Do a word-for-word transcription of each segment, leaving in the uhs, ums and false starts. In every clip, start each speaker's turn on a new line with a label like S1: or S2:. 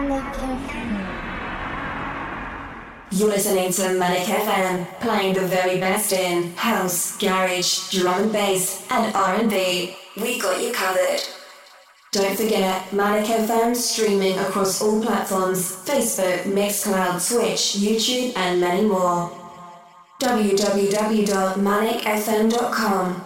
S1: You're listening to Manic F M, playing the very best in house, garage, drum and bass, and R and B. We got you covered. Don't forget, Manic F M streaming across all platforms: Facebook, Mixcloud, Twitch, YouTube, and many more. w w w dot manic f m dot com.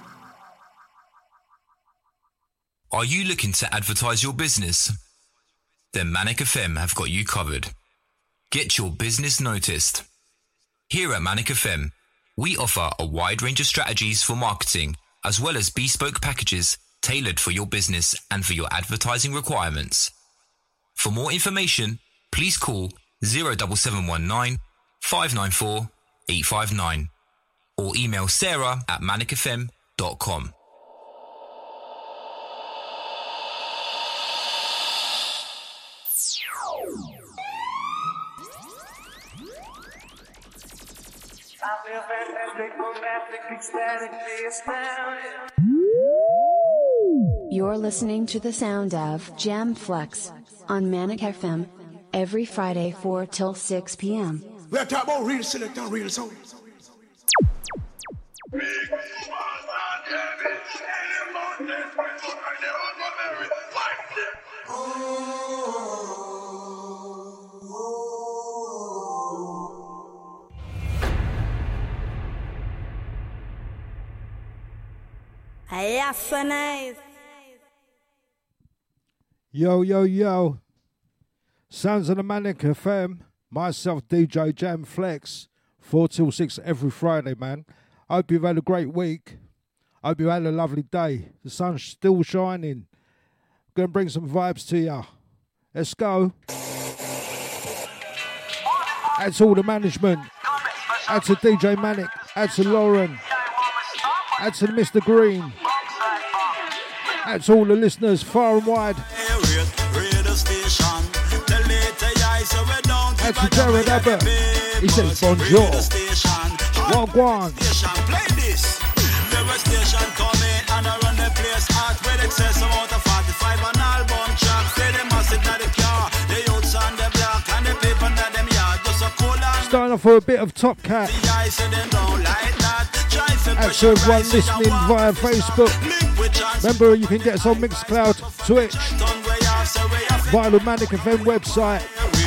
S2: Are you looking to advertise your business? Then Manic F M have got you covered. Get your business noticed. Here at Manic F M, we offer a wide range of strategies for marketing, as well as bespoke packages tailored for your business and for your advertising requirements. For more information, please call zero seven seven one nine, five nine four, eight five nine or email Sarah at manic f m dot com.
S3: You're listening to the sound of Jam Flex on Manic F M every Friday four till six p.m.
S4: We're talking about real select and real sound.
S5: Yes, so nice.
S6: Yo, yo, yo. Sounds of the Manic F M. Myself, D J Jam Flex. four till six every Friday, man. I hope you've had a great week. I hope you've had a lovely day. The sun's still shining. I'm going to bring some vibes to you. Let's go. Add to all the management. Add to D J Manic. Add to Lauren. Add to Mister Green. Add to all the listeners far and wide. Add to Jared Abbott. He says bonjour. Wagwan.
S7: Play this. The station coming and I run the place hot with excess amount of forty-five on album track. Say them massive na the car, the youths on the block and the people na them yard. Just a cool and
S6: starting off for a bit of Top Cat.
S7: The eyes say them don't like that.
S6: Add to everyone listening via Facebook. Remember, you can get us on Mixcloud, Twitch, via the Manic F M website.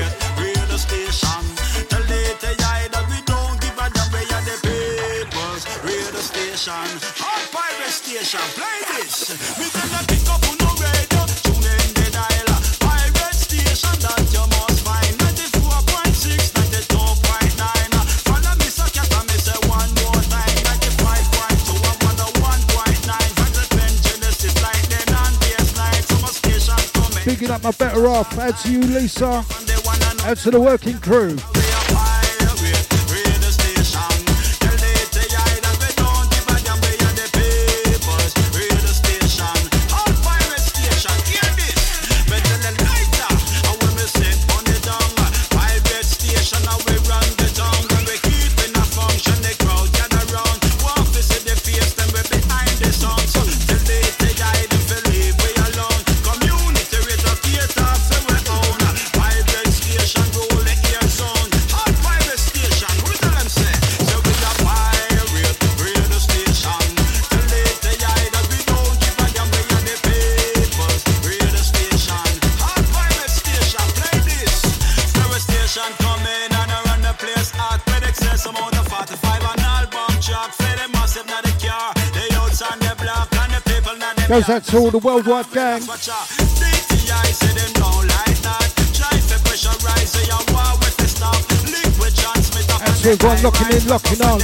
S6: Picking up my better off. Add to you, Lisa. Add to the working crew. Goes out to all the worldwide gang. That's everyone locking in, locking on.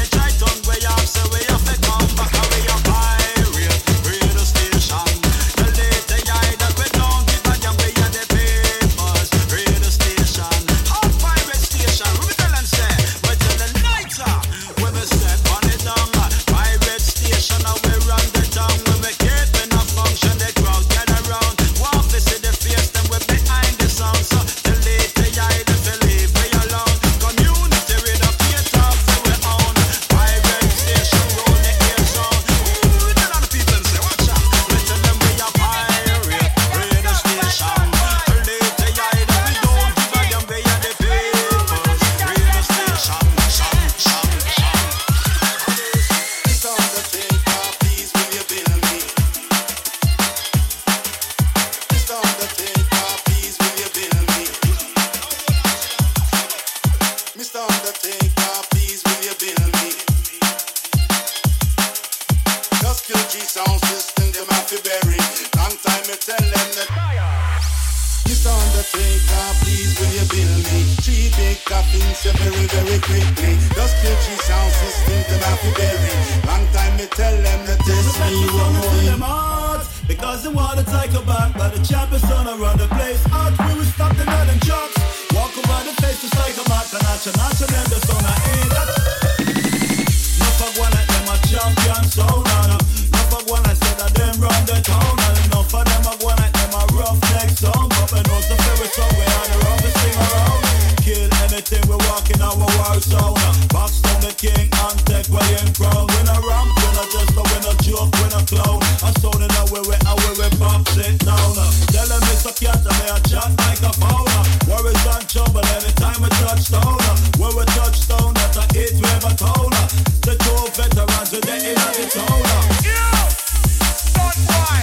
S7: fi bury. Long time me tell them that. Mister Undertaker, please will you bill me? Three big coffins, you very, very quickly. Just kill three sound system, them have to bury. Long time me tell them that this me won't. Because they wanna take a back, but the champions gonna run the place. Out we will stop the nut and jocks. Walk over the face just like a mat, and notch and notch and them just gonna aid that. No fuck one of them a champion, so now. No fuck one I said that them run the town. And enough of them a one of them a rough neck song. But we know the favorite song, we are the roughest thing around. Kill anything, we walk in our war zone. Box down the king and take way in crown. We no ramp, we no just a, we no joke, we no clown. I saw the now we we and we we box it down. Tell them it's a cat and they a chat like a phone. Worries and trouble anytime we touch down. When we touch down, that's a hit we ever told. The two veterans with the in the town. Yeah, don't boy.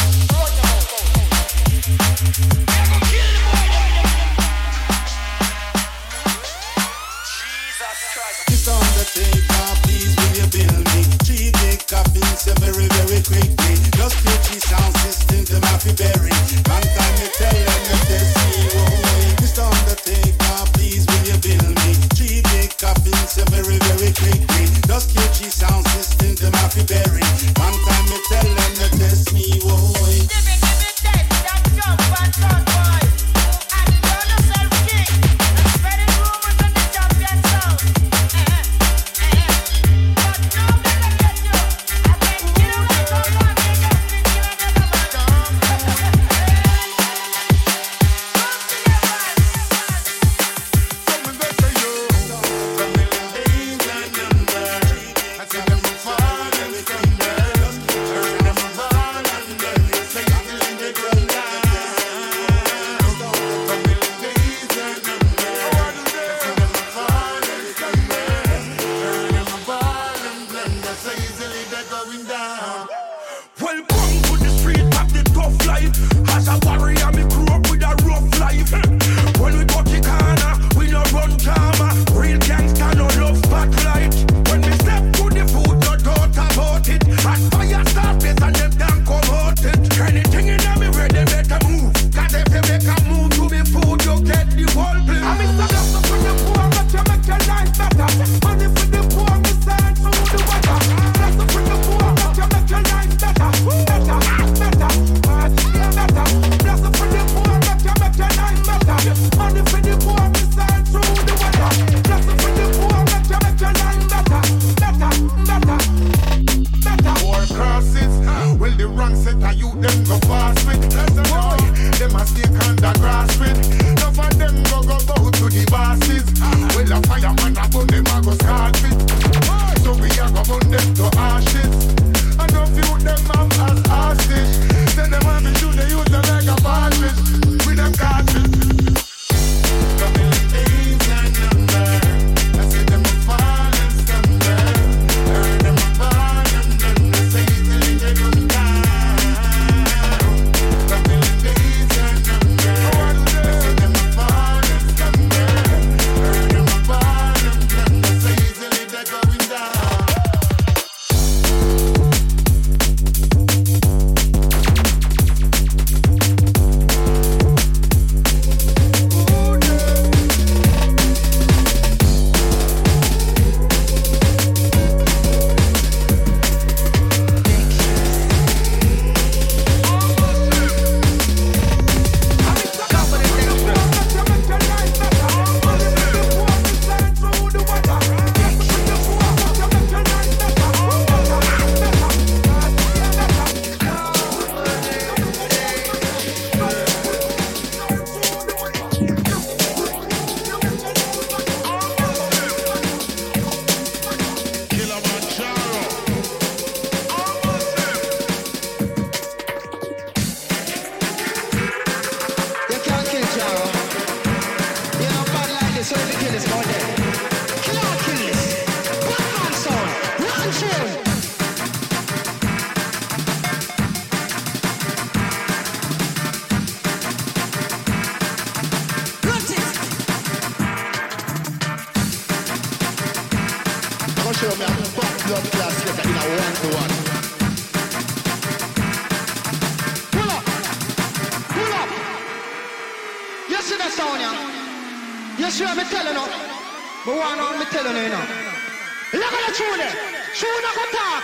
S7: Mister Undertaker, please will you bill me? Three big coffins, you very, very quickly. Just kill three sound systems, them have to bury. Long time me tell them that they see away. Mister Undertaker, please will you bill me? Three big coffins, you very, very quickly. Just kill three sound systems, them have to bury. Long time me tell them that they see away. Give it, give it, that, that jump and run, boy. And turn yourself king. And spread it rumors on the champion sound.
S4: sure me telling you. But one on me telling you, you know. Look at the tune there. Tune up on top.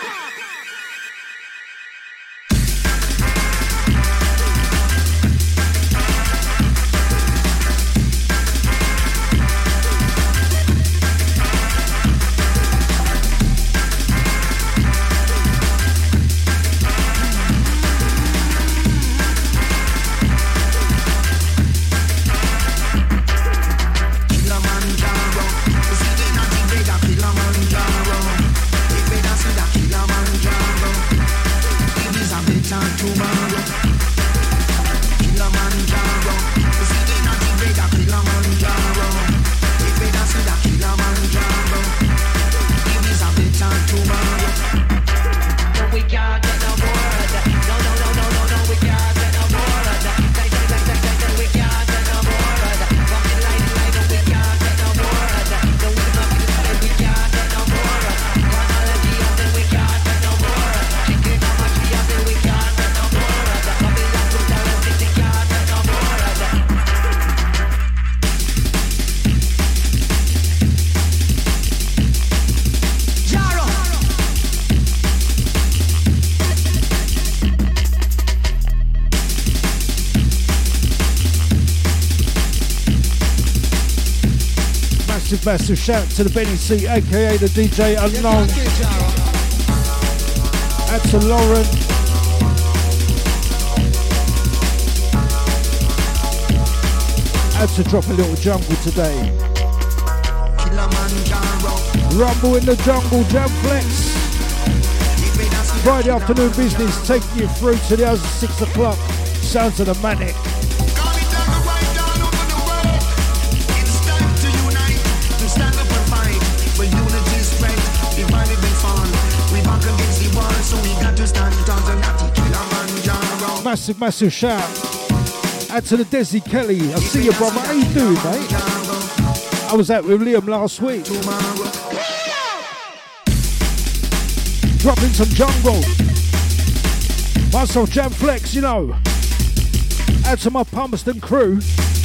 S6: Massive shout to the Benny C, aka the D J Unknown. Out to Lauren. Had to drop a little jungle today. Rumble in the jungle, Jam Flex. Friday afternoon business, taking you through to the hours of six o'clock. Sounds of the Manic. Massive, massive shout out to the Desi Kelly. I see you, brother. How you doing, mate? I was out with Liam last week. Dropping some jungle. Myself, Jam Flex, you know. Out to my Palmerston crew.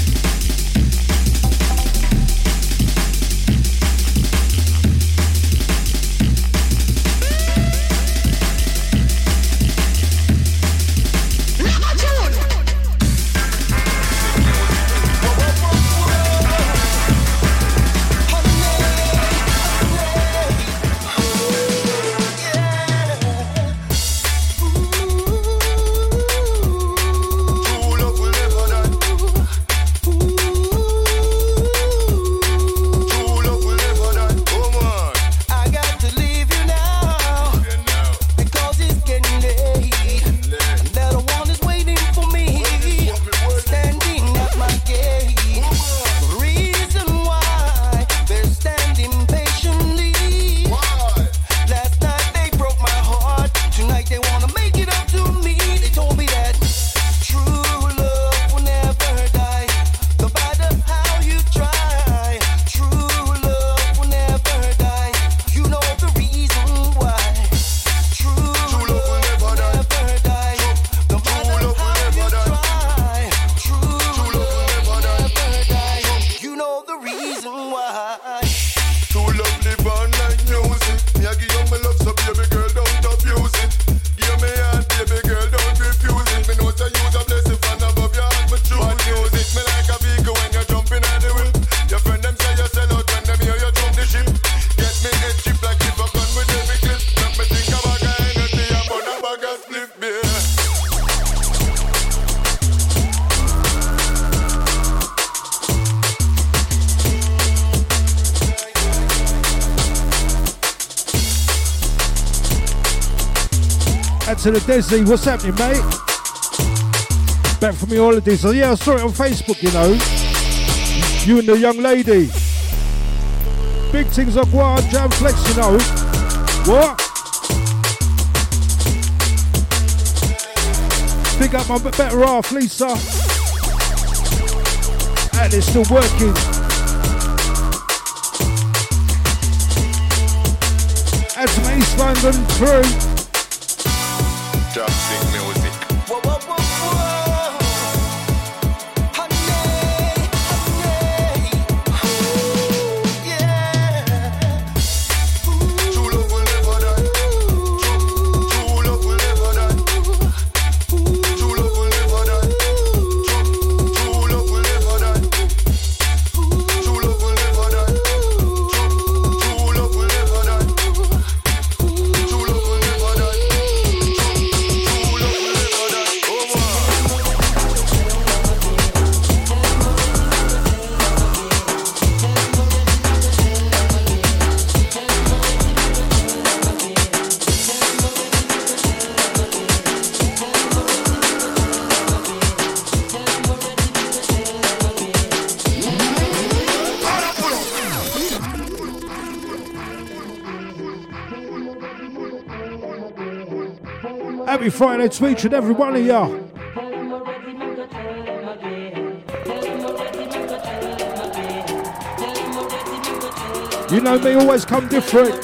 S6: To the Desi, what's happening, mate? Back from your holidays. Oh, yeah, I saw it on Facebook, you know. You and the young lady. Big things are going, Jam Flex, you know. What? Big up my better half, Lisa. And it's still working. Add some East London through.
S8: Toxic music.
S9: Whoa, whoa, whoa, whoa. Honey, honey.
S6: Happy Friday to each and every one of y'all. You know me, always come different.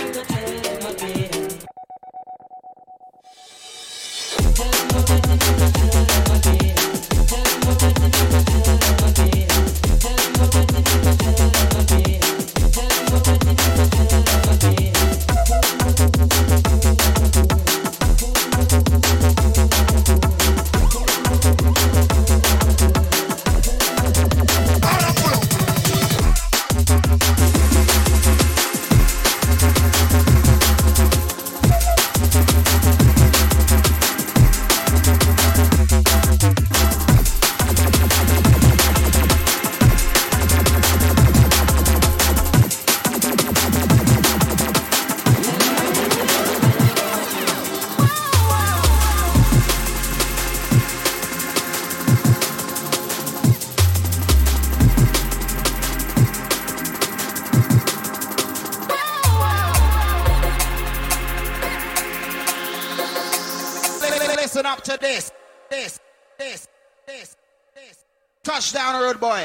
S4: Listen up to this, this, this, this, this. Touchdown, road boy.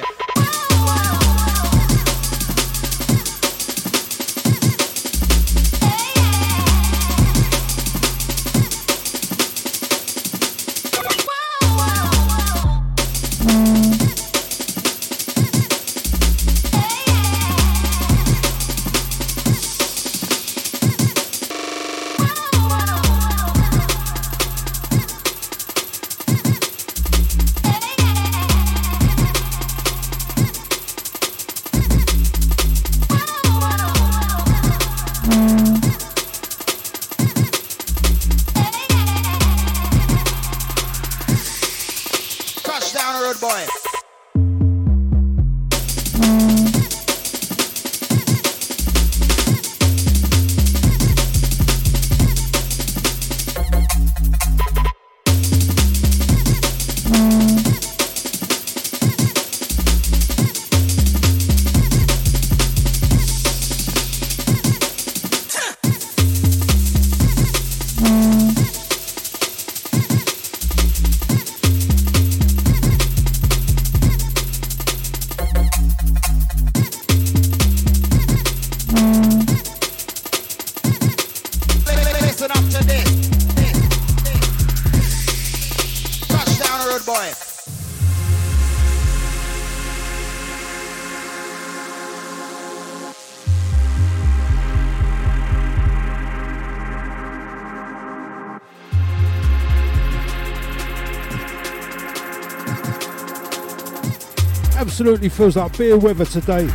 S6: Absolutely feels like beer weather today.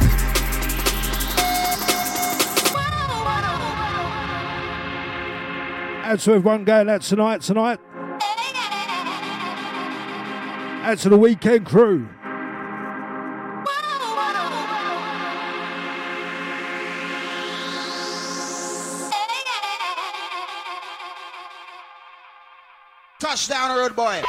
S6: Out to everyone going out tonight, tonight. Out to the weekend crew.
S4: Touchdown, road boy.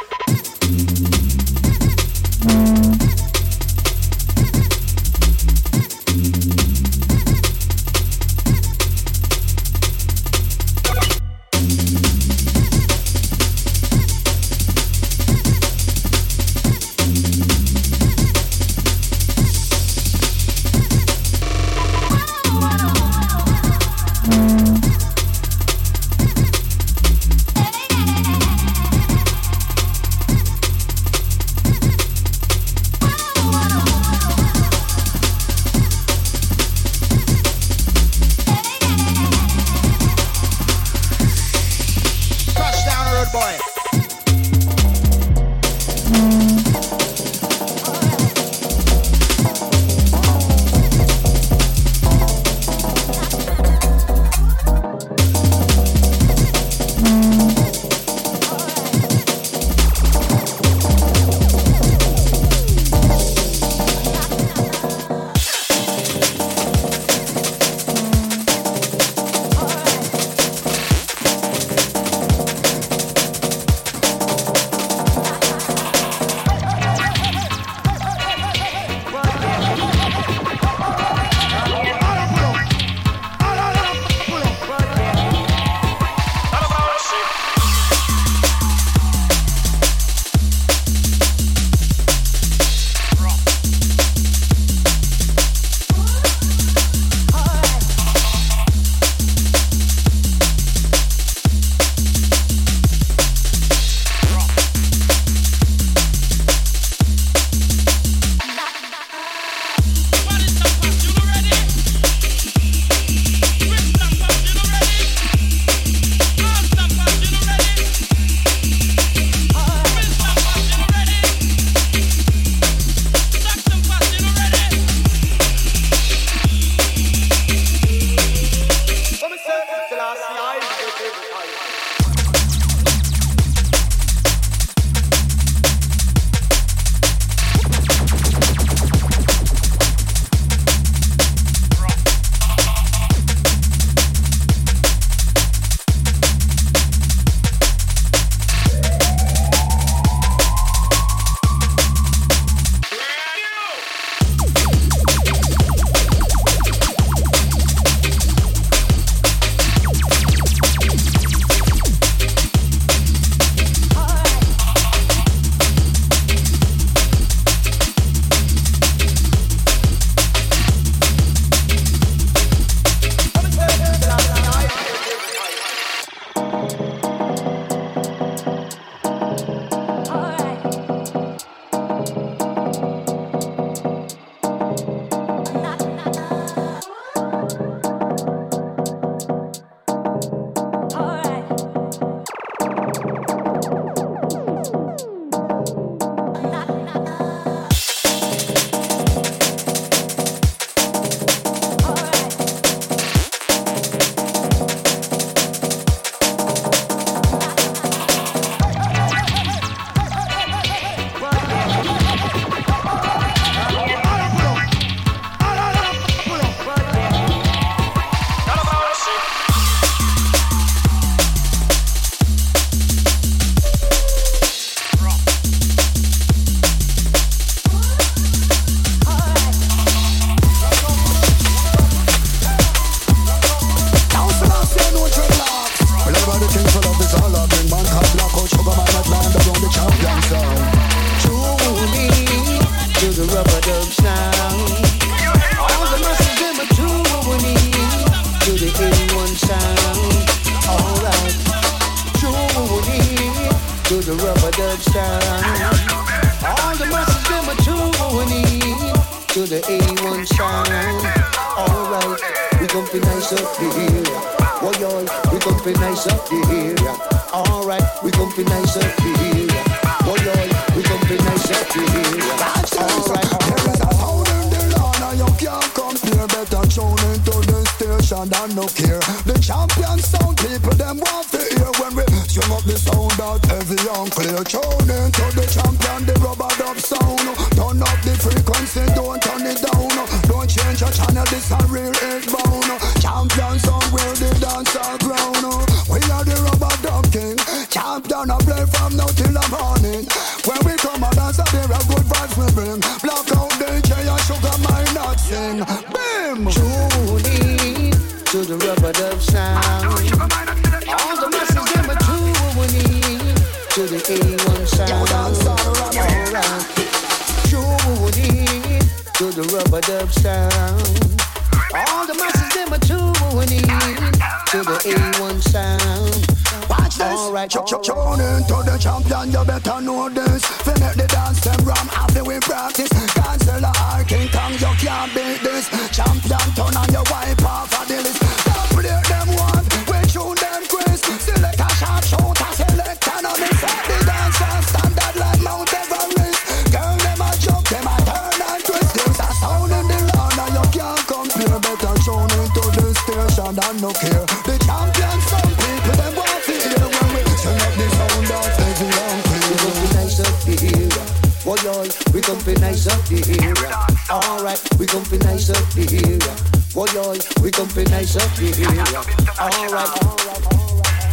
S8: to the rubber dub sound. All the masses them are tuning to the A one sound. Alright, we gon' be nice up the area. Oh yo, we gon' be nice up the area. Alright, we gon' be nice up the area. Oh yo, we gon' be nice up the area. Alright, alright. You can't compare, better tune into the station and no care. The champion sound people, them want to hear when we swing up the sound out heavy and clear. Tune into the champion, the rubber dub sound. Turn up the frequency, don't turn it down. Don't change your channel, this a real eight bound. Champion sound where the dance are ground. We are the rubber dub king. Champion I play from now till the morning. When we come and dance, there are good vibes we bring. Block out D J and sugar my not sing. Bim! Tune in to the rubber dub sound. All the masses them are tuning in to the A one sound. Alright. Tune in to the rubber dub sound. All the masses them are tuning in to the A one sound. Watch this. Alright, ch- ch- tune in to the champion, you better know this. Finish the dance, them ram after we practice. Cancel our King Kong, you can't beat this. Champion, turn on your wipe off of the list. Don't play them one, we tune them quiz. Select a sharp shooter, select an on this. The dancer standard like Mount Everest. Girl, them a jump, them a turn and twist. There's a sound in the land and you can't compare. Better tune into the station and no care. The champion, some people, them want to hear when we turn up the sound out heavy and clear. We gon' be nice up the area. Oh yo, we gon' be nice up the area. Alright, we gon' be nice up the area. Oh yo, we gon' be nice up the area. Alright, alright, alright.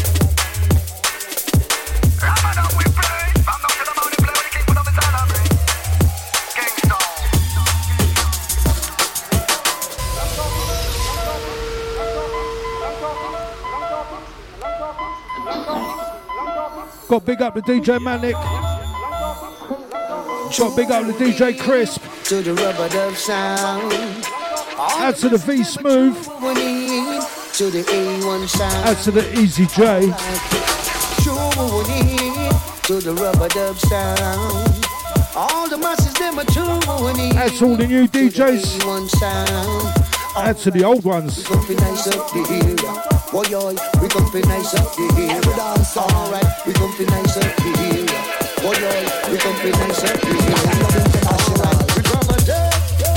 S8: Ramadan we play, from now till the morning play with the king, put up his salary. Kingston.
S6: Got big up the D J Manic. Got big up the D J Crisp.
S8: To the rubber dub sound.
S6: Add to the V Smooth.
S8: To the A one sound.
S6: Add to the Easy J.
S8: To the rubber dub sound. All the masses them are tuning.
S6: Add to all the new D Js.
S8: A one sound.
S6: Add to the old ones.
S8: We gon' be nice up the area. Oh yo, we gon' be nice up the area. Alright, we gon' be nice up the area. Oh yo, we gon' be nice up the area. Alright, we rubber dub.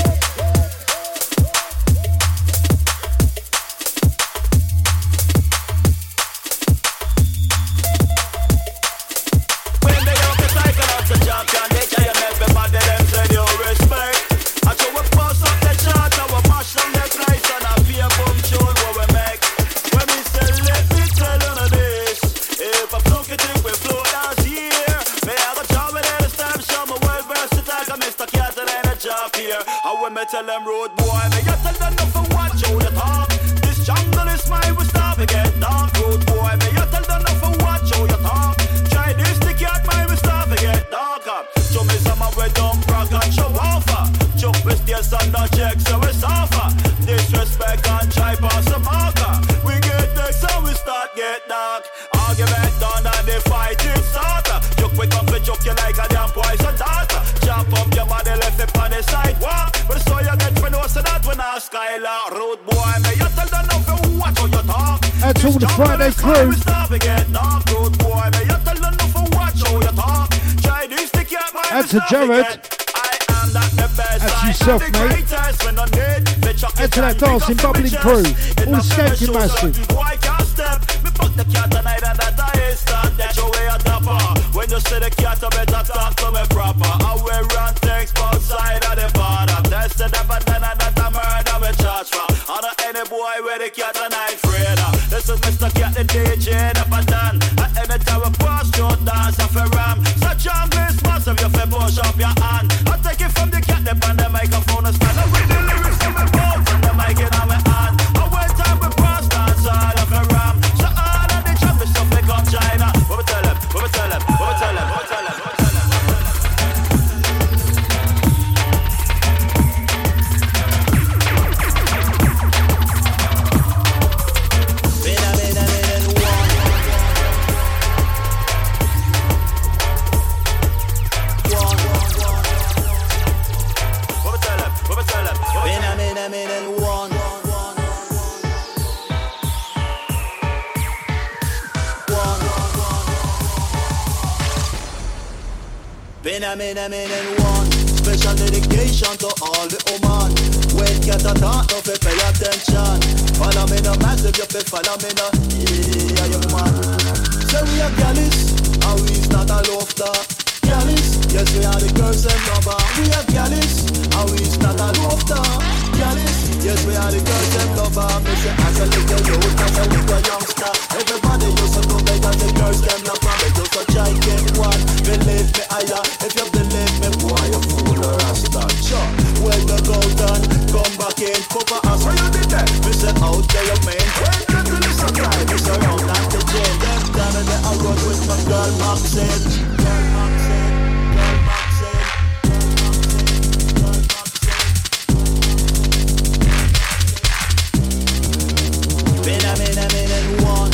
S7: When they have the cycle of the champion, they tell you everybody them say you respect. I show we pass up the chart, I will mash down the price and I be a boom tune what we make. When we say let me tell you this, if I float it think we float last year. Me have a job with any time, show me well versatile, cause Mister Carter ain't a job here. And when me tell them road boy, me you tell them nothing watch how you talk. This jungle is mine, we stop and get dark. Road boy, me you tell them nothing watch how you talk. Try this, the cat mine, we stop and get darker. Show me some of we don't brag and show off. Jump with stairs and the check, so we suffer. Disrespect and try pass a marker. We get next and we start get dark. Argument done and the fight is starter. Joke we come to joke you like a damn poison daughter. Chop up your body left it on the sidewalk. But so you get for no so that when I skylar. Road boy, me you tell them nothing watch how you talk.
S6: That's all the Friday crew.
S7: We stop and get dark. Road boy, me you tell them nothing watch how you talk. Try this to get my
S6: That's a Jared. That's yourself, mate. Add to that dancing, bubbling crew. All the skanking massive.
S7: The cat tonight and that I start that your way a topper. When you see the cat, I better talk to me proper. I will run things outside of the border. Tested up and then and that a murder we charge for. I know any boy where the cat and I afraid of. This is Mister Cat, the D J, the pattern. At any time we pass through dance off a ram. Such a miss massive, you feel push up your hand. I take it from the cat, the band, the microphone and stand. I read the lyrics from my phone, from the mic in my hand. I wait time we pass dance all of a ram. So all of the champions stuff they come China. What we tell them, what we tell them, what we tell them, what we tell them, what we tell them. Been a min a min and one. Special dedication to all the woman. When get a talk, no fi pay attention. Follow me no massive, you fi follow me no. Yeah, you man. Say we are gallus, and we start a laughter. Gallus, yes we are the girls and lover. We are gallus, and we start a laughter. Gallus, yes we are the girls and lover. Me say as a little youth, as a little youngster. Everybody used to know better the girls them lover. Me just a try get one. Believe me, I if you believe me, boy, you fool or a star. Sure, when the gold done, come back in. Papa ask where you did that. Me say out there you mean. When you do this a guy, me say round like the gym. Them down in the I run with my girl Maxine. Girl Maxine, girl Maxine, girl Maxine. Been a min a min and one.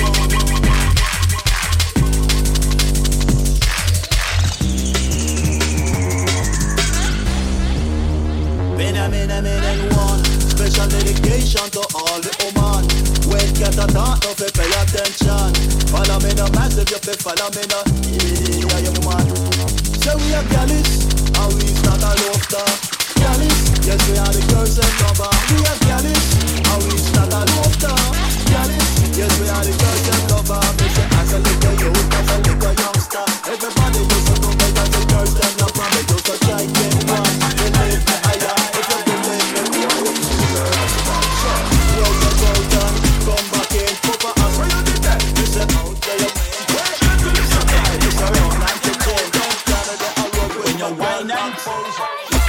S7: Been a min a min and one. Special dedication to all the woman. When get a talk, no fi pay attention. Follow me no massive, you fi follow me no. Yeah, you man. Say we are gallus, and we start a laughter. Gallus, yes we are the girls and lover. We are gallus, and we start a laughter. Gallus, yes we are the girls and lover. Me say as a little youth, as a little youngster. Everybody used to know better the girls and lover. Me just a try get one. Believe me, I am. If you believe me, boy, you fool or a star. Sure, roll the gold down, come back in. Papa ask where you did that. Me say out there you mean. When you do this a guy, me say round like the chain. Don't tell me that I roll with your wine and pose.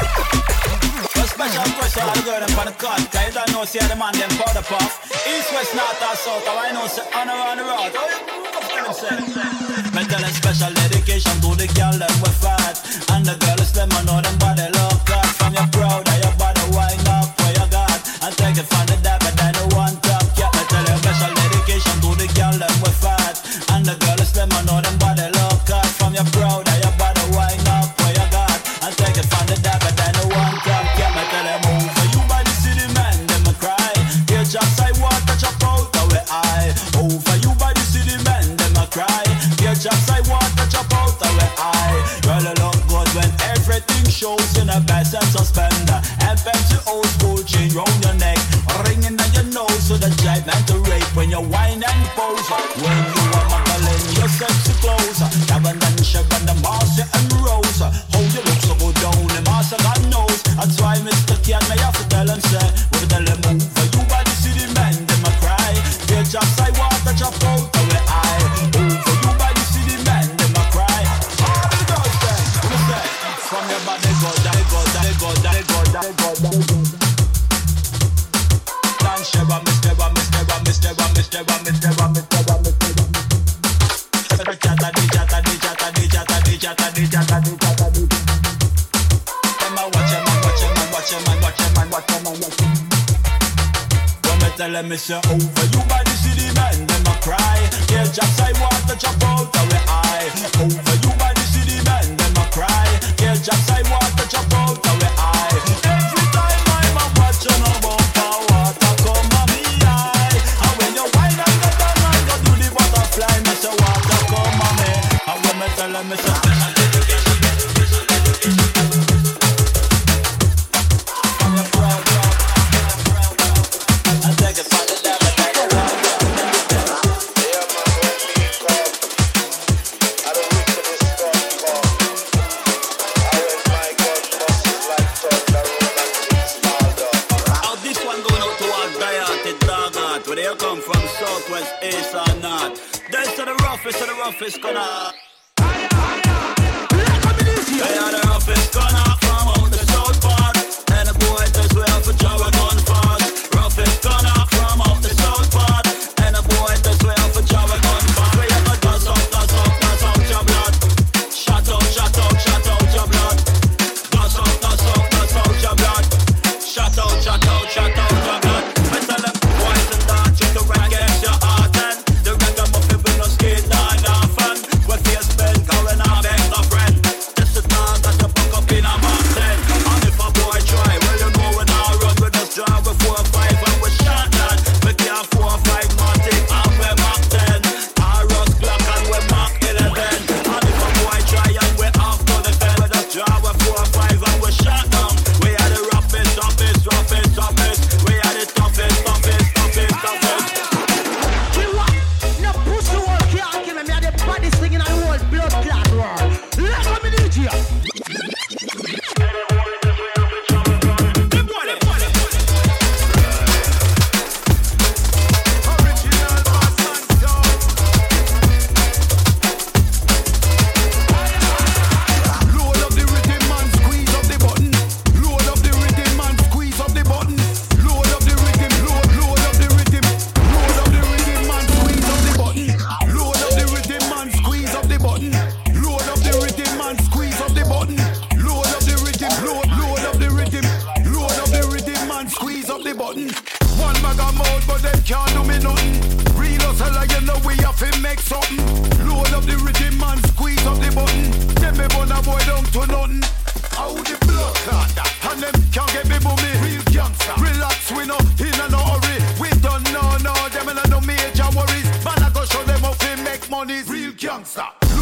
S7: Special question, I'll go them for the cut. Cause you don't know, see the man, them powder puff. East, west, north, or south. I know, say, on around the road. Oh, you say. Me tell them special dedication to the girl that we fat. And the girls, them, I know them body look hot. From your proud, of your body, wind up where you got. And take it from the dab, but then the one top. Yeah, me tell them special dedication to the girl that we fat. And the girls, them, I know them body look hot. From your proud, of your body, wind up where you got. And take it from the dab, but then the one top. Yeah, me tell them move for you by the city man, them a cry. Here just I want to chop out our eye. Oh, for you by the city man, them a cry. Here just I want to chop out our eye. Girl, you look good when everything shows in a best and suspender. And fancy old school chain round your neck, ringing on your nose so the jive man to rape. When you whine and pose, when you are muggling your sexy clothes, Kevin and Chevron, the Marcia and Rose. How you look so good down, the Marcia God knows. That's why Mister Kian may have to tell him, say, we tell him move for you by the city man, them a cry. They just I want to chop out our eye. Move for you by the city man, them a cry. All the girls say, we say, from your body go, die go, die go, die go, die go, die go. Dan Sheba, Mister Ba, Mister Ba, Mister Ba, Mister Ba, Mister Ba, Mister Ba, Mister Ba. Chata di chata di chata di chata di chata di chata di chata di. Watch him, watch him, watch him, watch him, watch him, watch him. When me tell him, me say, over you by the city man, them a cry. Yeah, just I want to chop out our eye. Over you by the city man, them a cry. Yeah, just I want to chop out our eye. Every time I'm a watching a bumper, water come on me eye. And when you whine and get down and you do the butterfly, me say water come on me. And when me tell him, me say special dedication. Southwest, east or north. They say the roughest of the roughest gonna. They are the roughest gonna from out the south part. And the boy does well for Java gun fast. Roughest gonna from out the south part. And the boy does well for Java gun fast. We have a dance up, dance up, dance out your blood. Shut out, shut out, shut out your blood. Dance up, dance up, dance out your blood. Shut out, shut out, shut out your blood. I tell them boys and dance you to reggae your heart and the reggae muffin will not skate down and fun. When face bend, going on beg no friend. This is not that you fuck up in a man.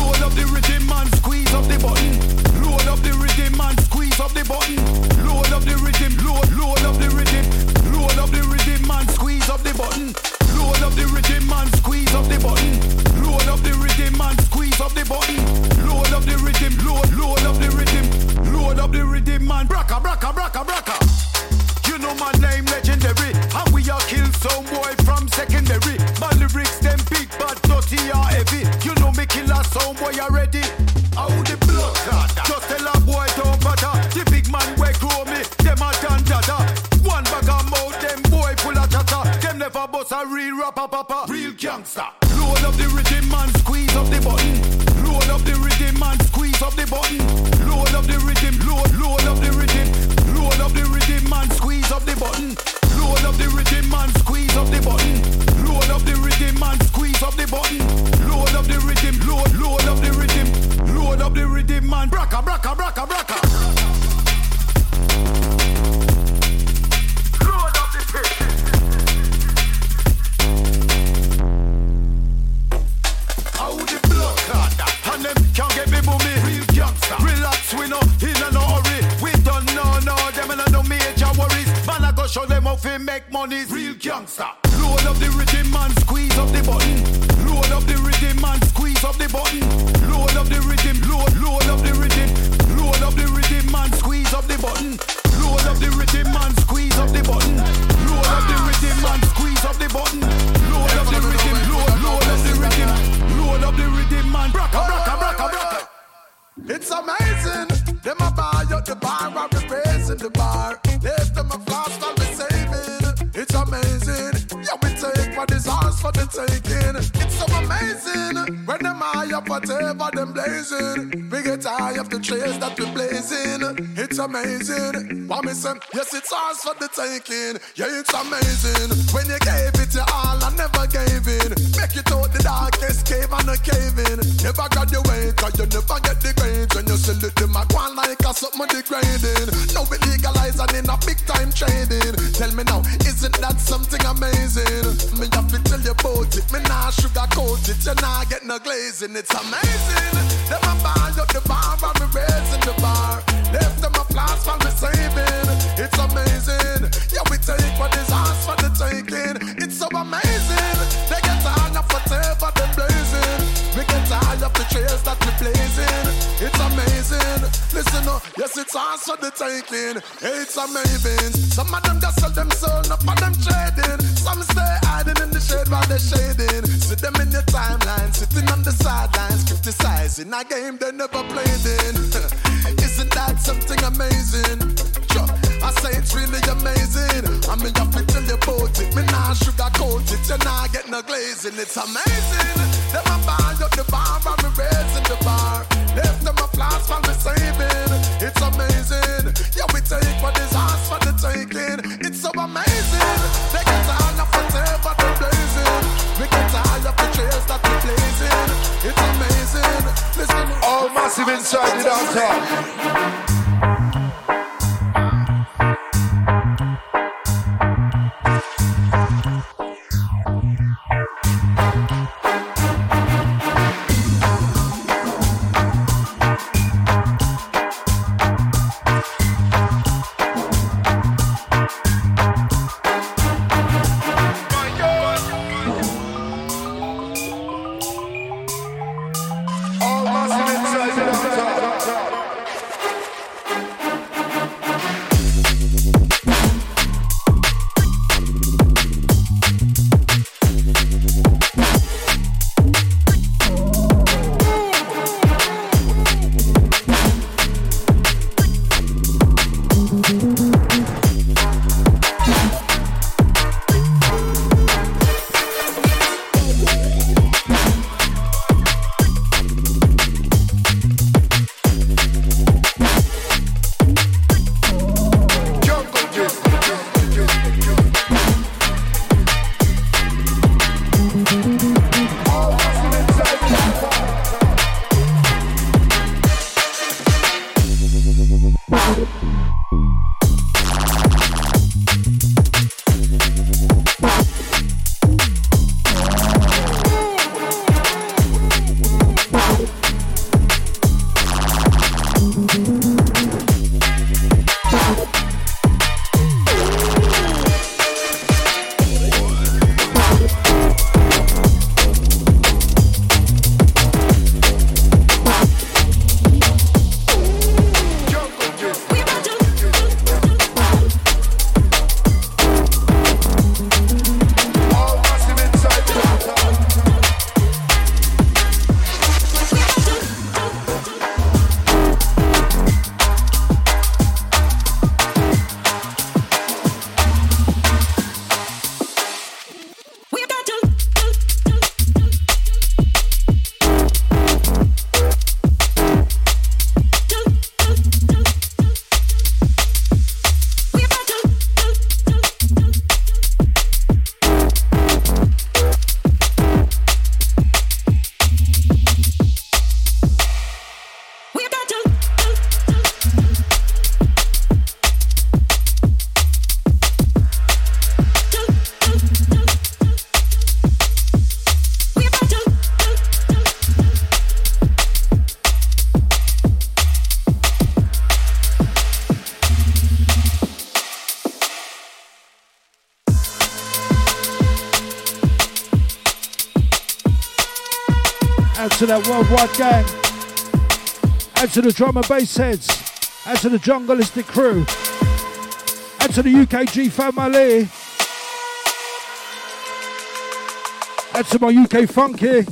S9: Load up the rhythm and squeeze up the button. Load up the rhythm and squeeze up the button. Load up the rhythm, load, load up the rhythm. Load up the rhythm and squeeze up the button. Load up the rhythm and squeeze up the button. Load up the rhythm and squeeze up the button. Load up the rhythm, load, load up the rhythm. Load up the rhythm and braka, braka, braka, braka. You know my name legendary, and we are kill some boy from secondary. My lyrics them big but dirty are heavy. You know me kill a some boy already. How the blood clot? Just tell a boy don't bother. The big man we grow me, them a dan dada. One bag of mouth, them boy full of chatter. Them never bust a real rapper papa, real gangster. Load up the rhythm and squeeze up the button. Load up the rhythm and squeeze up the button. Load up the rhythm, load, load up the rhythm. Load up the rhythm and squeeze up the button. Load up the rhythm and squeeze up the button. Load up the rhythm and squeeze up the button. Load up the rhythm, load, load up the rhythm. Load up the rhythm and braka, braka, braka, braka. Load up the pit. How the blood clot that? And them can't get me boomy. Real gangster. Relax, we know, in a no hurry. We don't know, no, them and no major worries. Man, I go show them how to make money. Real gangster. Load up the rhythm and squeeze up the button. Load up the rhythm and squeeze up the button. Load up the rhythm, load, load up the rhythm. Load up the rhythm and squeeze up the button. Load up the rhythm and squeeze up the button. Load up the rhythm and squeeze up the button. Load up the rhythm, load, load up the rhythm. Load up the rhythm man, braka, braka, braka, braka.
S10: It's amazing. Them a buy up the bar, while we raising the bar. Left them a flash, while we saving. It's amazing. Yeah, we take what is ours for the taking. It's so amazing. When them eye up whatever them blazing, we get high of the trails that we blazing. It's amazing. What me say? Yes, it's ours for the taking. Yeah, it's amazing. When you gave it your all, I never gave in. Make it out the darkest cave and a cave in. Never graduate, cause you never get the grades. When you sell it, them a go on like a something degrading. Now we legalize and in a big time trading. Tell me now, isn't that something amazing? Me have to tell you about it. Me nah sugarcoat it. You nah get no glazing. It's amazing. Them a buy up the bar and we raising the bar. Left them a flash while we saving. It's amazing. Yeah, we take what is ours for the taking. It's so amazing. They get tired of whatever them blazing. We get tired of the trails that we blazing. It's amazing. Listen up, yes, it's ours for the taking. It's amazing. Some of them just sell them soul, not for them trading. Some stay hiding in the shade while they're shading. See them in your timeline, sitting on the sidelines, criticizing a game they never played in. Isn't that something amazing? Sure, I say it's really amazing. I mean, you have to tell you about it. Me nah sugarcoat it, you nah get no glazing. It's amazing. Them a buy up the bar and we raising the bar. Left them a flash while we saving. It's amazing. Yeah, we take what is ours for the taking. It's so amazing. They get tired of whatever they're blazing. We get tired of the trails that we're blazing. It's amazing. Listen.
S11: All massive inside the downtown.
S6: to that worldwide gang. Out to the drum and bass heads. Out to the jungleistic crew. Out to the U K G family. Out to my U K funky.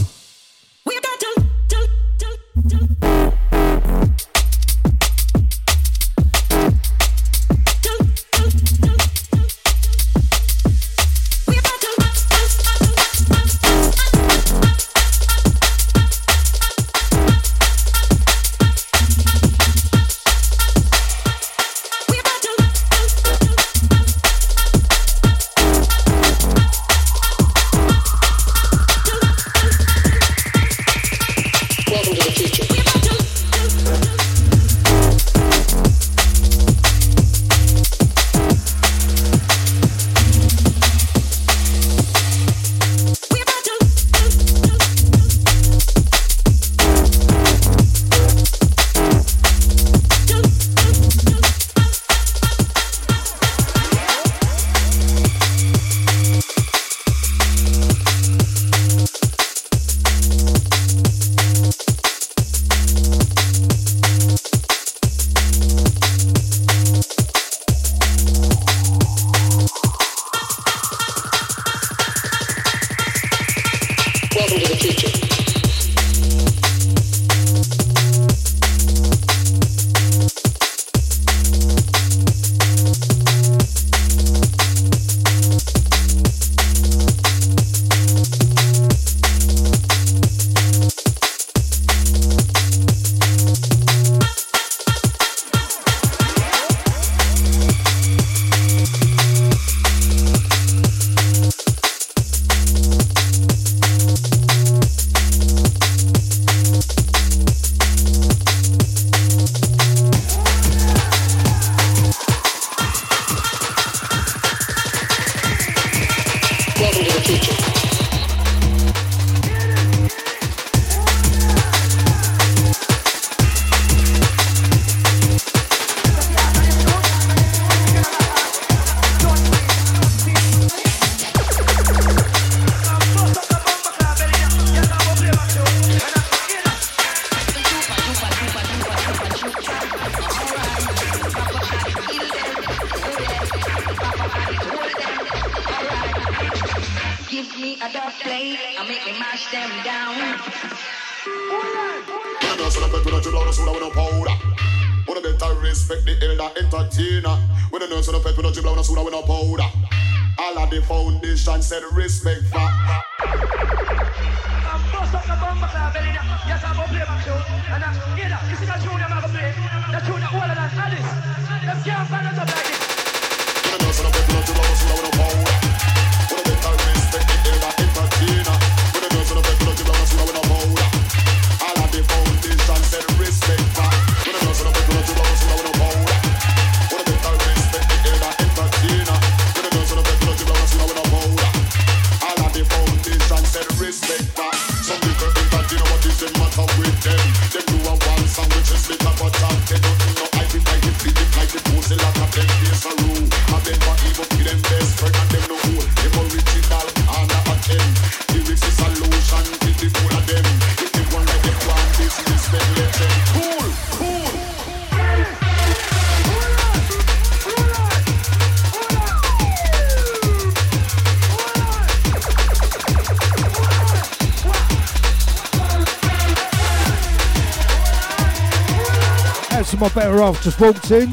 S6: My better half just walked in.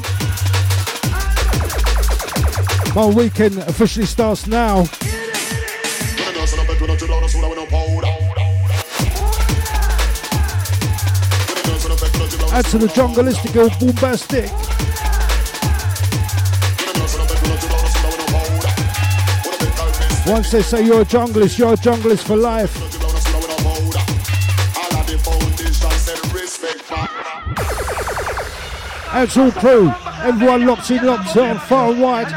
S6: My weekend officially starts now. Add to the jungleistical bombastic. Once they say you're a junglist, you're a junglist for life. That's all crew. Everyone locked in, locked on, far and wide.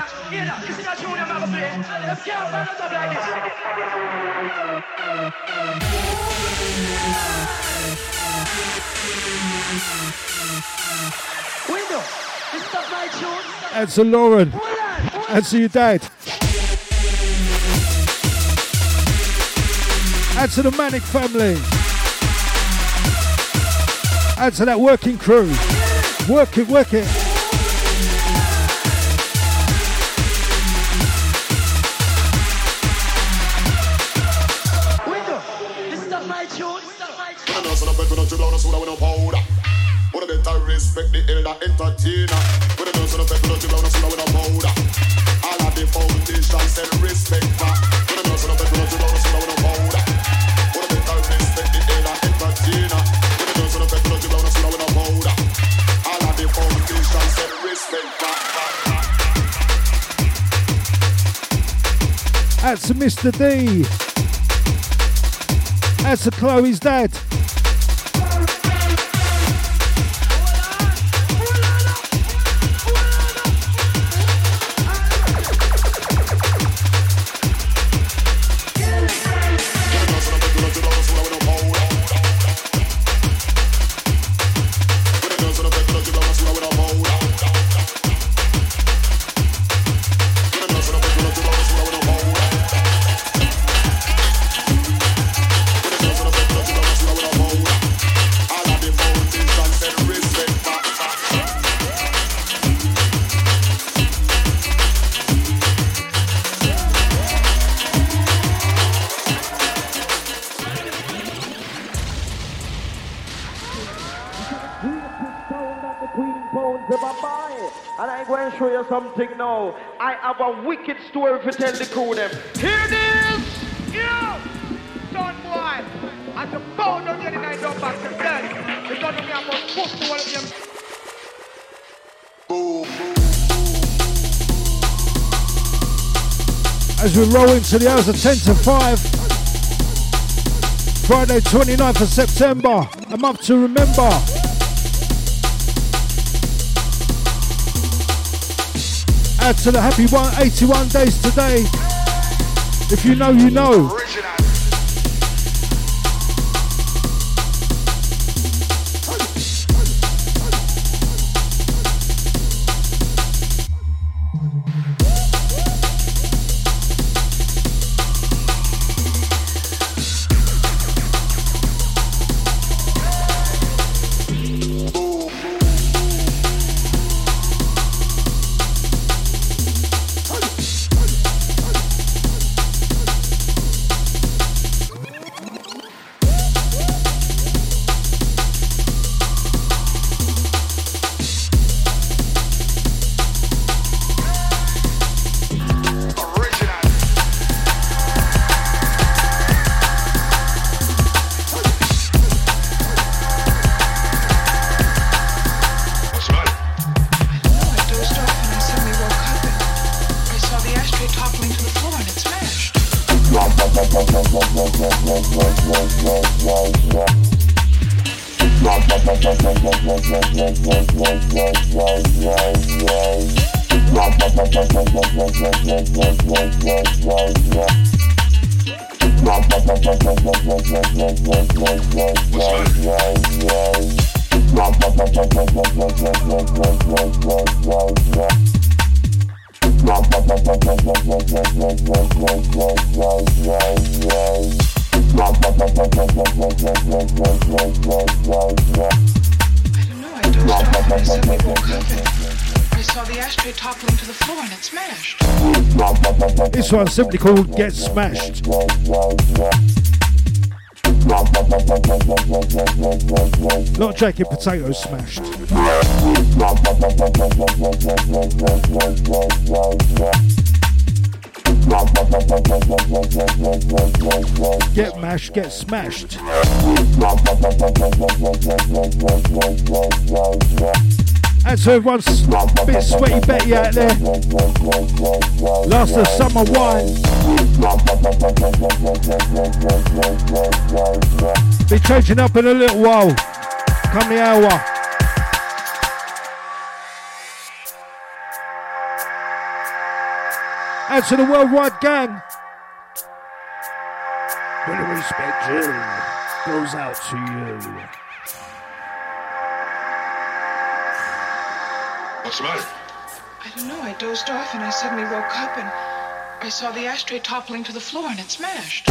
S6: That's a Lauren. That's your dad. That's to the Manic family. Add to that working crew. Work it, work it.
S10: Respect the elder entertainer. When the nurse on the fed, we don't you with a powder. All of the foundation said respect back. When the nurse on the fed, we don't you with a powder. When the better respect the elder entertainer. When the nurse on the fed, we don't you with a powder. All of the foundation said respect back.
S6: That's Mister D. That's Chloe's dad.
S12: Something now. I have a wicked story to tell the crew them. Here it is! Yeah! Son boy! As a pound on the other night down back to dead. The gun of me I must push to one of them. Boom,
S6: As we roll into the hours of ten to five. Friday twenty-ninth of September. A month to remember. Add to the happy one, eighty-one days today. If you know, you know. This one's simply called Get Smashed. Not jacket potatoes smashed. Get mashed, get smashed. And so everyone's a bit sweaty Betty out there. Last of summer wine. Be changing up in a little while. Come the hour. And to the worldwide gang. With the respect due goes out to you.
S13: What's the matter?
S14: I don't know. I dozed off and I suddenly woke up and I saw the ashtray toppling to the floor and it smashed.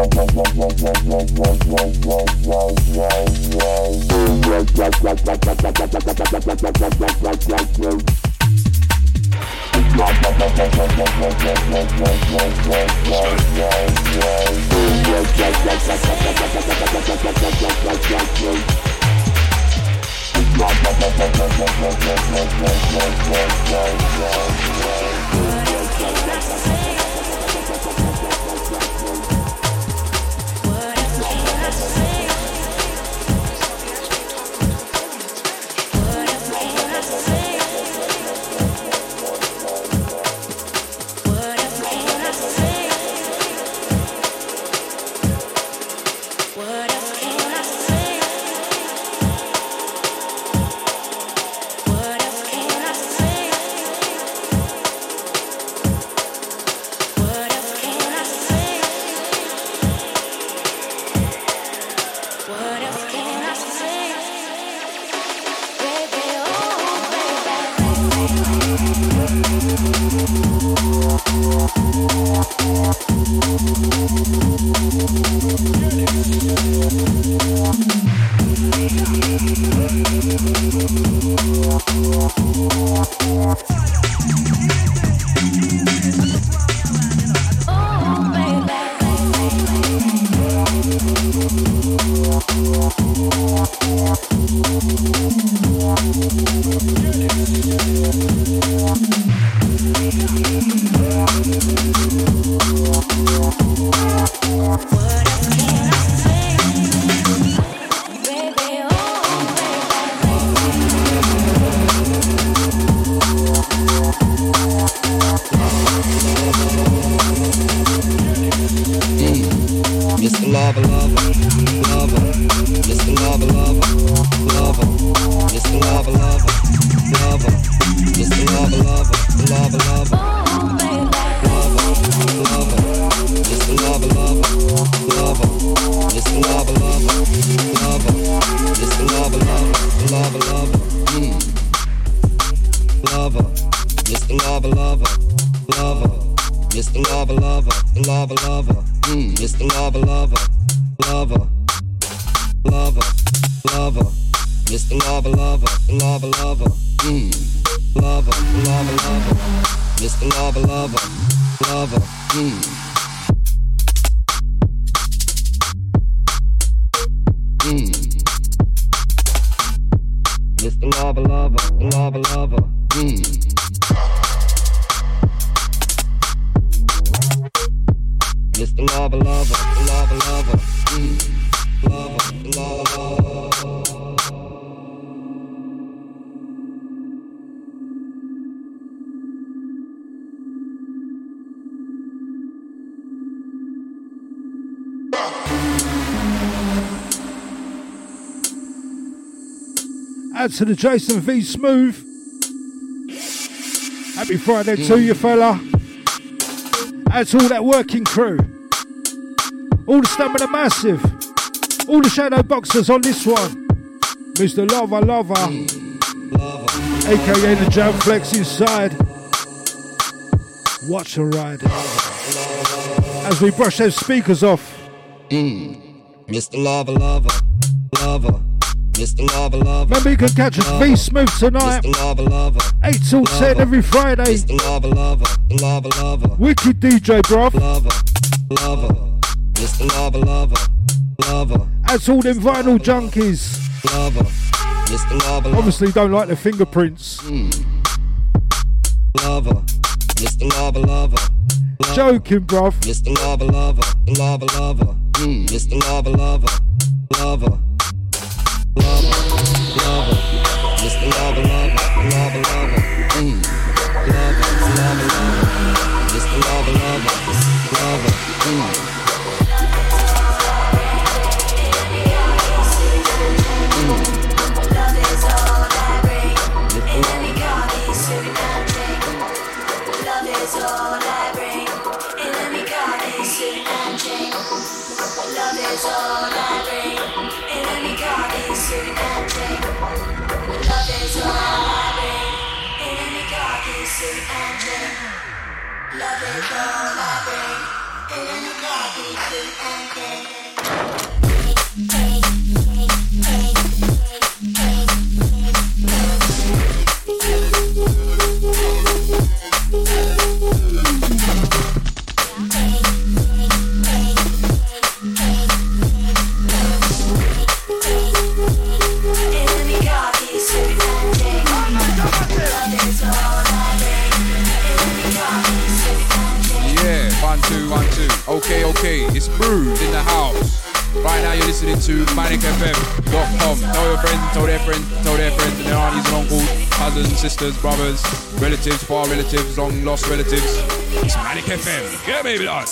S6: Add to the Jason V Smooth. Happy Friday to you, fella. Add to all that working crew. All the Stamina Massive. All the Shadow Boxers on this one. Mister Lava Lava. A K A the Jam Flex inside. Watch a ride. As we brush those speakers off.
S13: Mm. Mister Lava Lava. Lava. Mister Lava Lava.
S6: Remember you can catch us V Smooth tonight.
S13: Mister Lava Lava.
S6: eight till ten every Friday.
S13: Mister Lava Lava. Lava Lava.
S6: Wicked D J, bruv.
S13: Lava. Lava. Mister Lava Lava. Lava.
S6: That's all them vinyl junkies.
S13: Lava. Mister Lava Lava.
S6: Obviously don't like the fingerprints.
S13: Mm. Lava. Mister Lava Lava. Lava.
S6: Joking, bruv.
S13: Mister Lava Lava. Lava Lava. Mm. Mister Lava Lava. Lava. Lava, lava, Mister Lava, lava, lava, lava, mm. Lava, lava, lava, Mister Lava, lava, lava, mm.
S1: Love is all I bring. In any coffee, suit and drink. Love is all I bring. In any coffee, suit and drink. Love is all I bring. In any coffee, suit and drink. Love is all I bring. In any coffee, suit and drink. Love is all I bring. In any coffee, suit and drink.
S15: Okay, okay, it's Brewed in the house. Right now you're listening to manic f m dot com. Tell your friends, tell their friends, tell their friends and their aunties and uncles, cousins, sisters, brothers, relatives, far relatives, long lost relatives. It's Manic F M. Yeah, baby, lad.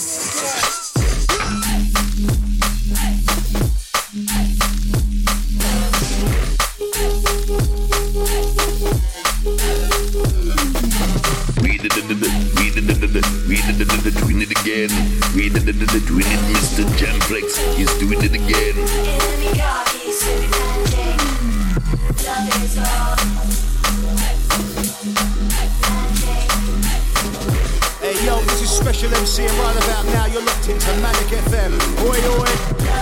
S16: We did it, we did it, we did it, doing it again. We did it, doing it, Mister Jamflex, he's doing it again.
S17: Hey yo, this is Special M C and right about now you're locked into Manic F M. Oi, oi.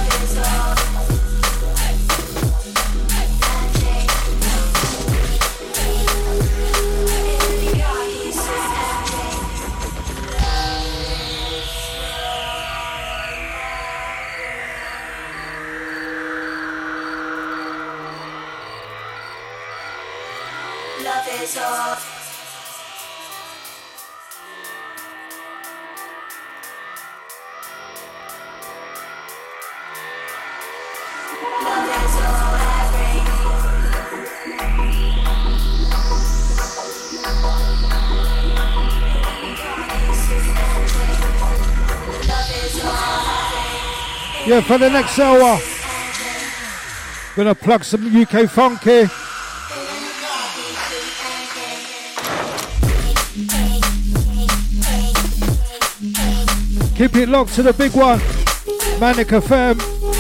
S6: Yeah, for the next hour, gonna plug some U K funky. Keep it locked to the big one, Manic F M.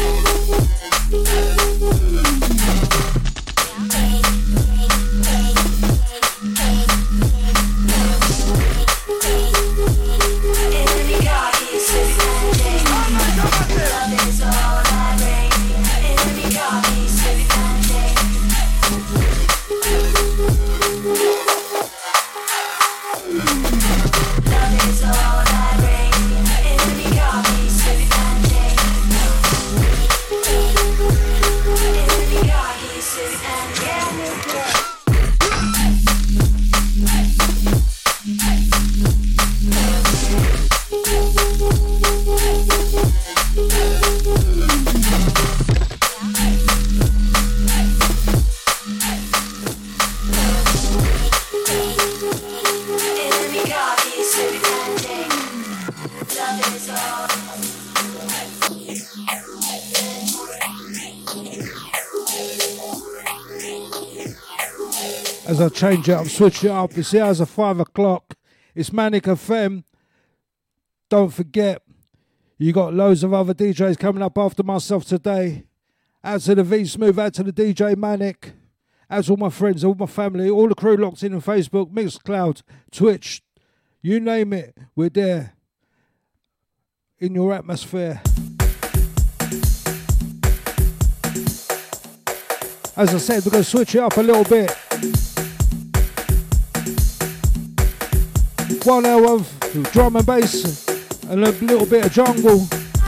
S6: As I change it up, switch it up. It's the hours of five o'clock. It's Manic F M. Don't forget, you got loads of other D Js coming up after myself today. Out to the V Smooth, out to the D J Manic, out to all my friends, all my family, all the crew locked in on Facebook, Mixcloud, Twitch, you name it, we're there in your atmosphere. As I said, we're going to switch it up a little bit. One hour of drum and bass and a little bit of jungle.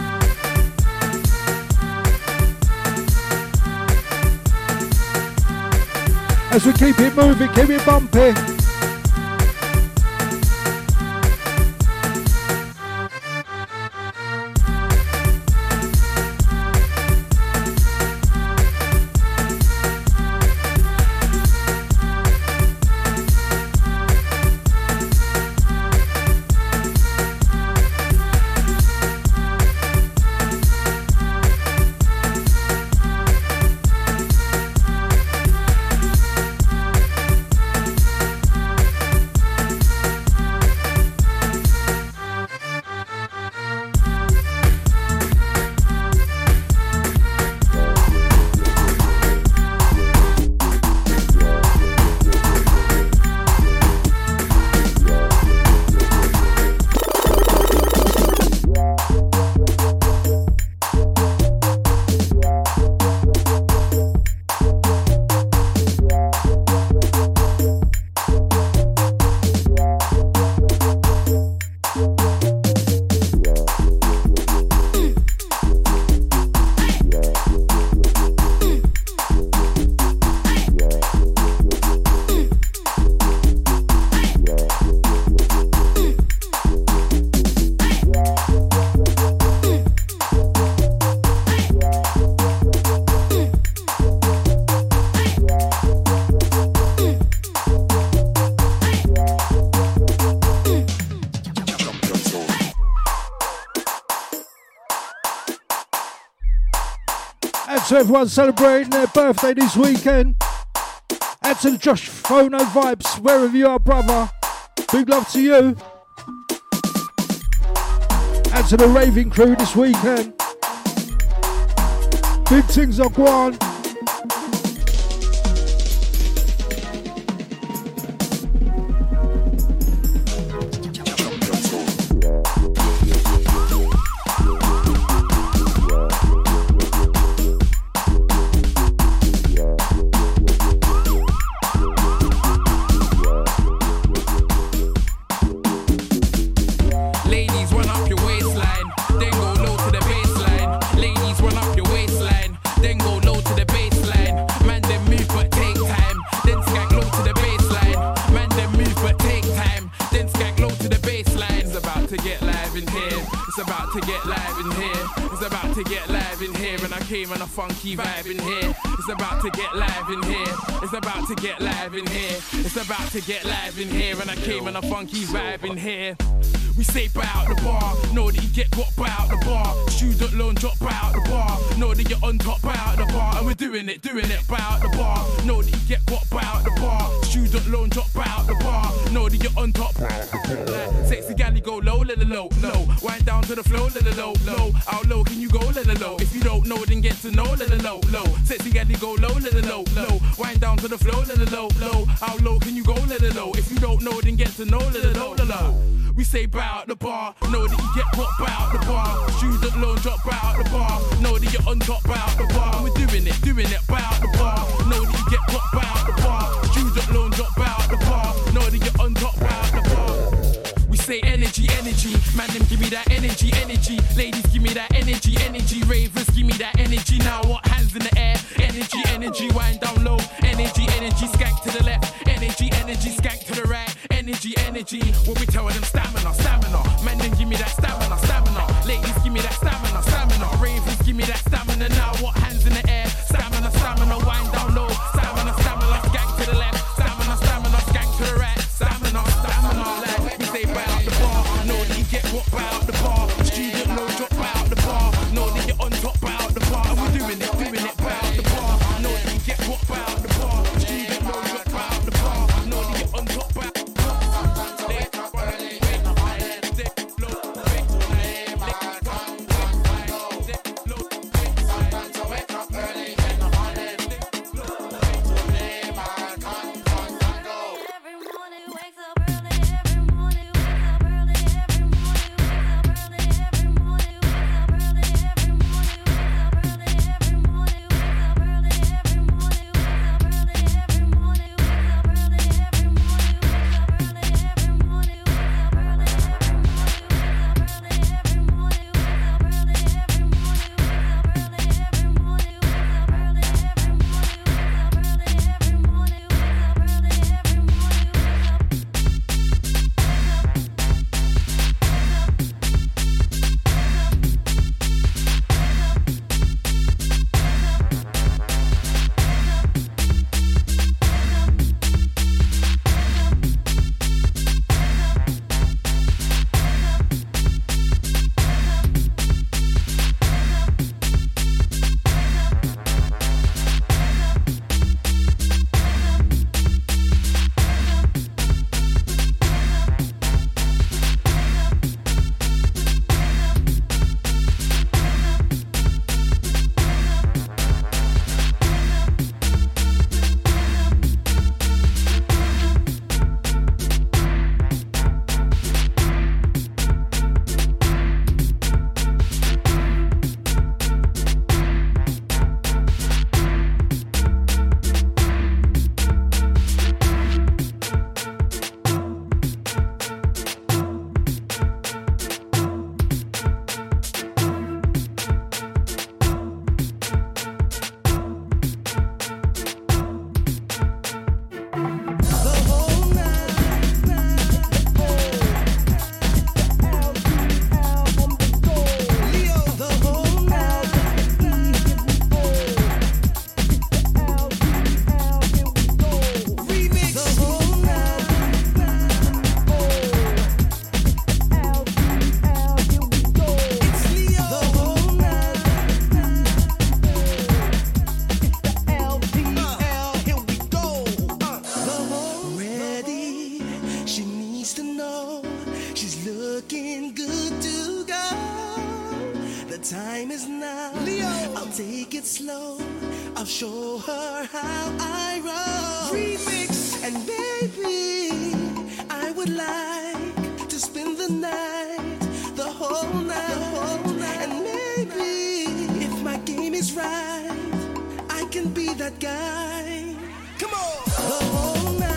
S6: As we keep it moving, keep it bumpy. And to everyone celebrating their birthday this weekend. And to the Josh Phono Vibes, wherever you are, brother. Big love to you. And to the raving crew this weekend. Big things are going.
S18: Funky vibe in here. It's about to get live in here. It's about to get live in here. It's about to get live in here. And I came in a funky vibe in here. We say buy out the bar. Know that you get got buy out the bar. Student loan drop buy out the bar. Know that you're on top buy out the bar. And we're doing it, doing it buy out the bar. Know that you get got buy out the bar. Student loan drop buy out the bar. Know that you're on top. Sexy gal, you go low, little low, low. Wind down to the flow, little low, low. How low can you go, little low? If you don't know, then get to know, little low, low. Sexy gal, you go low, little low, low. Wind down to the flow, little low, low. How low can you go, little low? If you don't know, then get to know, little low, little low. We say buy out the bar, know that you get what buy out the bar. Student loan drop buy out the bar, know that you're on top buy out the bar. And we're doing it, doing it buy out the bar, know that you get what buy out the bar. Student loan drop buy out the bar, know that you're on top buy out the bar. We say energy, energy, man them give me that energy, energy. Ladies give me that energy, energy. Ravers give me that energy. Now what hands in the air, energy, energy. Wind down low, energy, energy. Skank to the left, energy, energy. Skank to the right. Energy, energy, what we tell them stamina, stamina. Man, then give me that stamina, stamina. Ladies, give me that stamina, stamina. Ravens, give me that stamina. Now, what hands in the air? Stamina, stamina, wind down low. Stamina, stamina, skank to the left. Stamina, stamina, skank to the right. Stamina, stamina, like we say, buy out the bar. Know that you get what buy out the bar. Student loan drop buy out the bar. Know that you're
S19: take it slow. I'll show her how I roll. Remix. And baby, I would like to spend the night, the whole night, the whole night. And maybe if my game is right, I can be that guy. Come on. The whole night.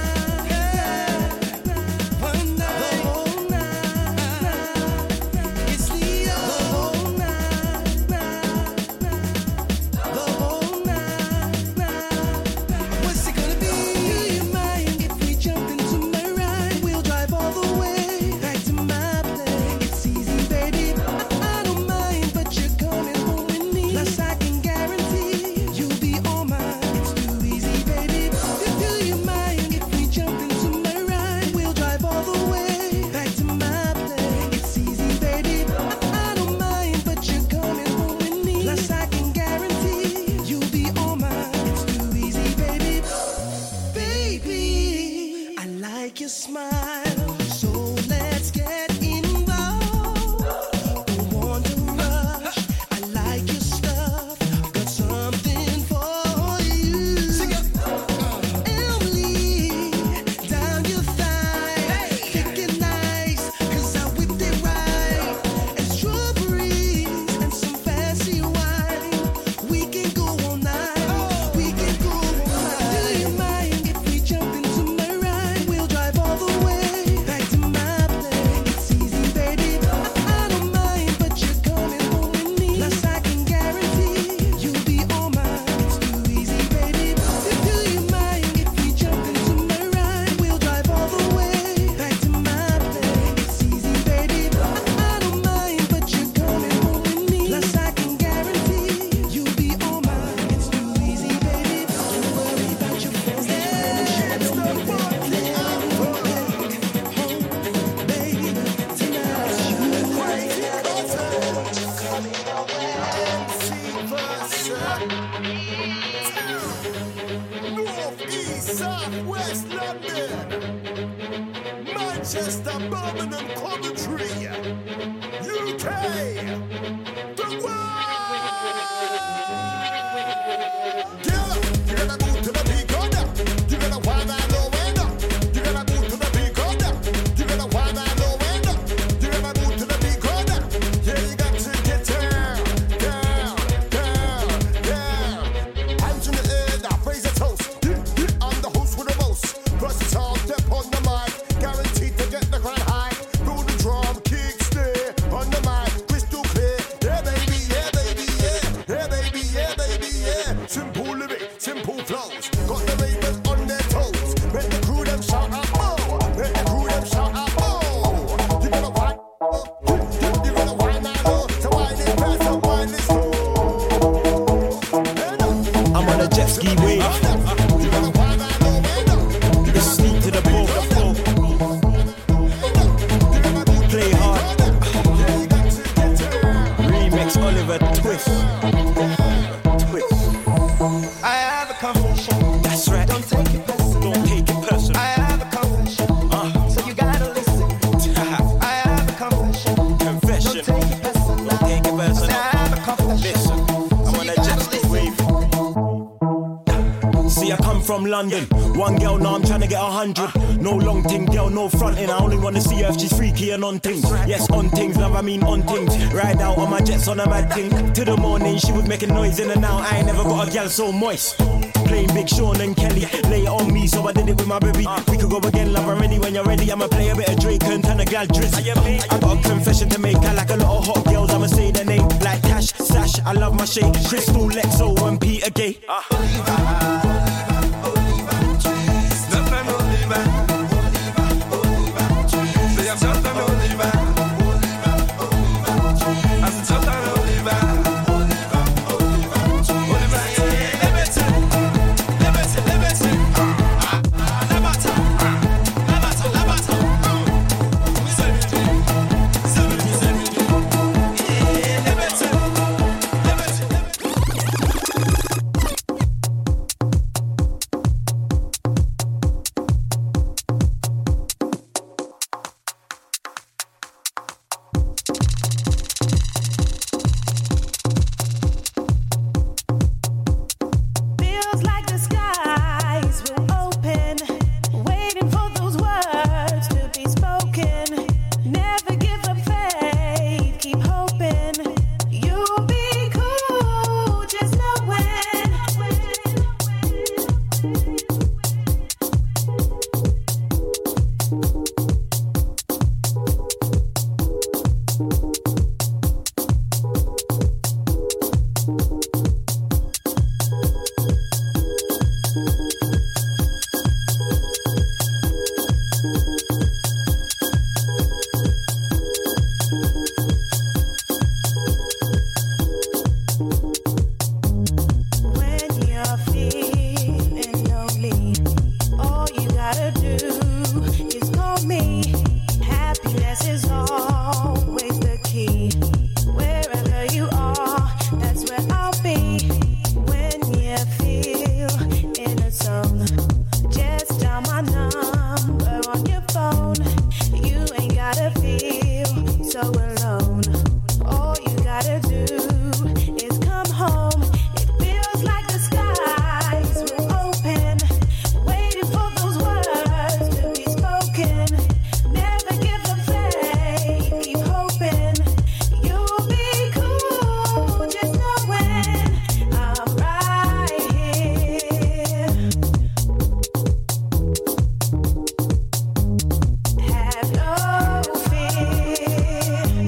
S20: London, one girl, now I'm trying to get a hundred. No long ting, girl, no fronting. I only wanna see her if she's freaky and on things. Yes, on things, love, I mean on things. Ride out on my jets on a mad thing. To the morning, she was making noise in and out. I ain't never got a girl so moist. Playing Big Sean and Kelly, lay it on me, so I did it with my baby. We could go again, love, I'm ready when you're ready. I'ma play a bit of Drake and turn a gal dress. I got a confession to make, I like a lot of hot girls. I'ma say their name, like Tash, Sash. I love my shade, Crystal, Lexo, and Peter Gay.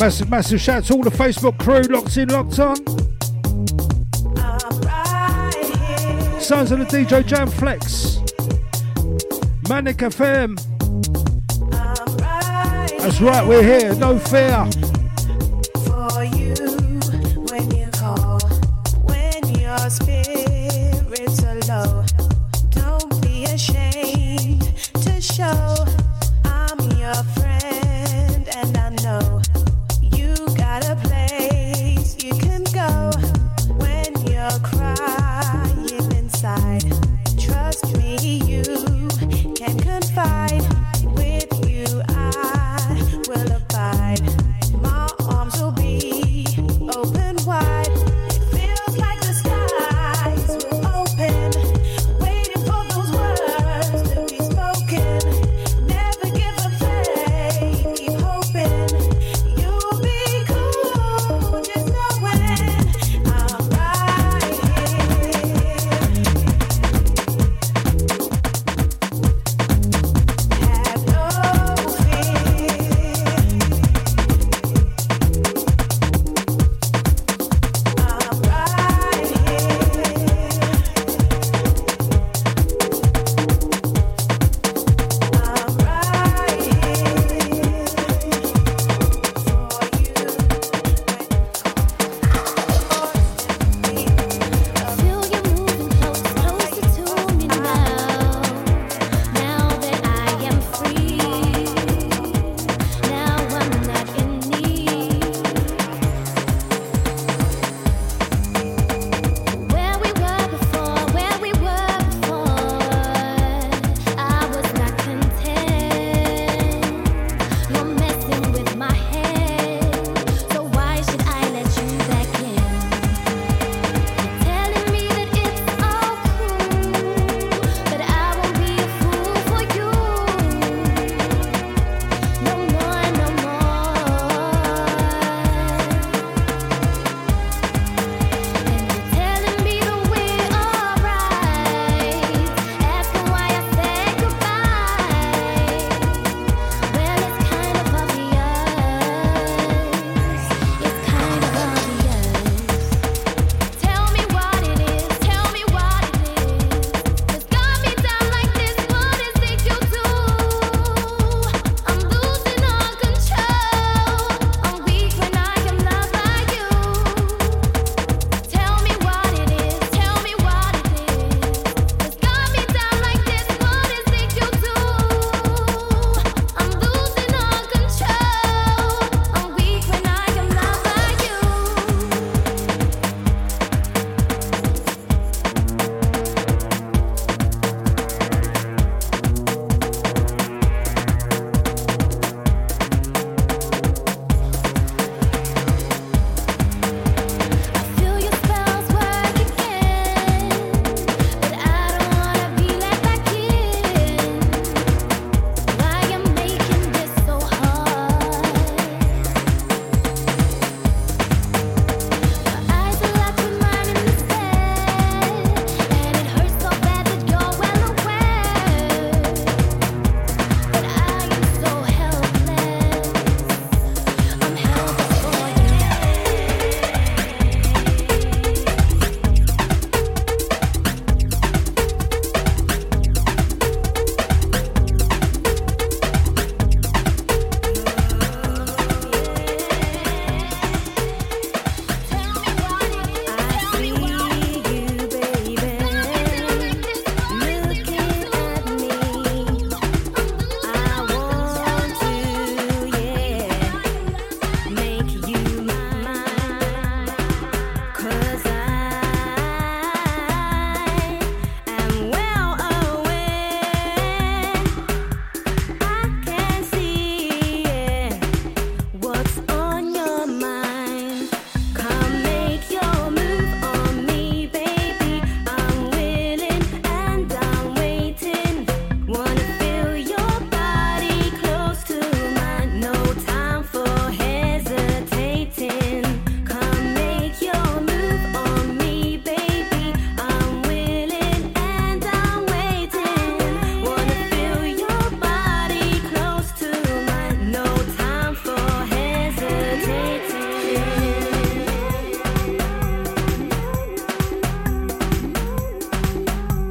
S6: massive, massive shout out to all the Facebook crew locked in, locked on. Sounds of the D J Jam Flex. Manic F M. That's right, we're here, no fear.
S19: For you, when you call, when your spirits are low, don't be ashamed to show I'm your friend, and I know you got a place you can go when you're crying inside. Trust me, you can confide. With you I will abide.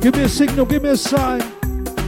S6: Give me a signal, give me a sign.